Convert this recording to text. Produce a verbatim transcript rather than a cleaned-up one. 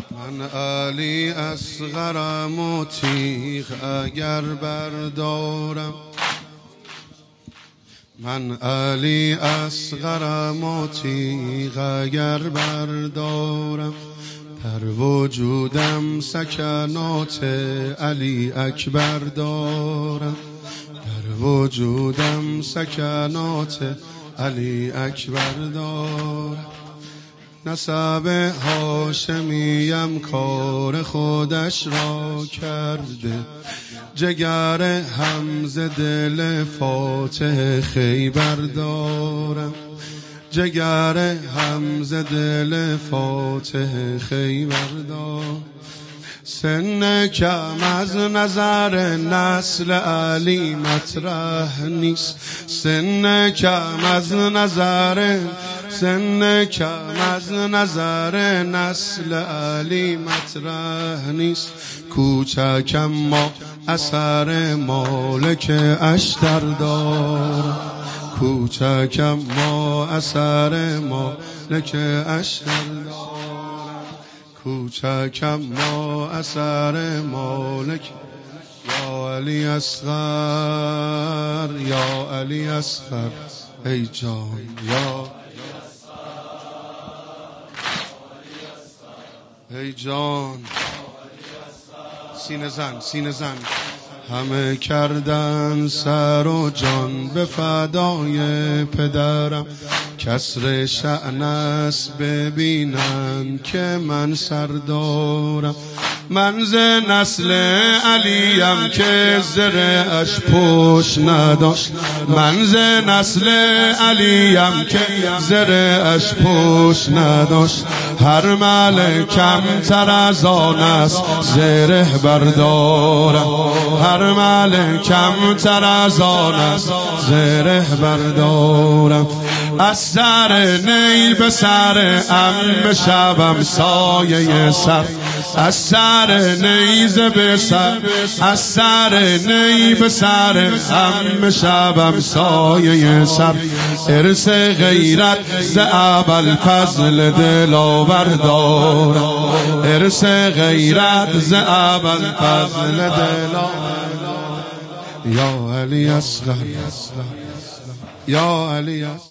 من علی اصغرم و تیغ اگر بردارم، من علی اصغرم و تیغ اگر بردارم، در وجودم سکنات علی اکبر دارم، در وجودم سکنات علی اکبر دارم. نسب هاشمیم کار خودش را کرده، جگر حمزه دل فاتح خیبر دارم، جگر حمزه دل فاتح خیبر دارم. سن کم از نظر نسل علی مطرح نیست، سن کم از نظر سن کم از نظر نسل علی مطرح نیست. کوچکم ما اثر مالک اشتر دارم، کوچکم ما اثر مالک اشتر دارم، کوچکم ما اثر مالک. یا علی اصغر، یا علی اصغر ای جان، یا ای جان. سینه زن، سینه زن. همه کردن سر و جان به فدای پدرم، کسر شأن است ببینن که من سردارم. من ز نسل علیم که زره اش پوش نداشت، من ز نسل علیم که زره اش پوش نداشت. هر ملکم تر از آن است زره بردارم، هر ملکم تر از آن است زره بردارم. از سر نی به سر ام شبم سایه سر، از سر نیز به سر، از سر نی به سر ام شبم سایه سر. ارث غیرت ز ابوالفضل دلاور دارم، ارث غیرت ز ابوالفضل دلاور. یا علی اصغر، یا علی اصغر.